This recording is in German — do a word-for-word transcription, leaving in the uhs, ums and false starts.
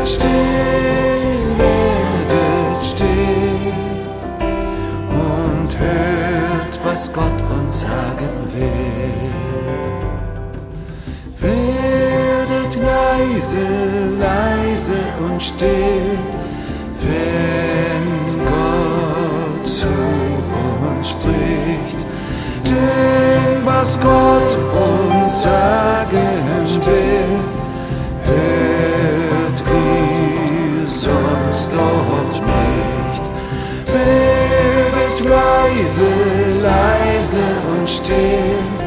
still, werdet still und hört, was Gott uns sagen will. Werdet leise, leise und still, wenn Gott zu uns spricht. Denn was Gott uns sagen will, hört ihr sonst doch nicht. Werdet leise, leise und still,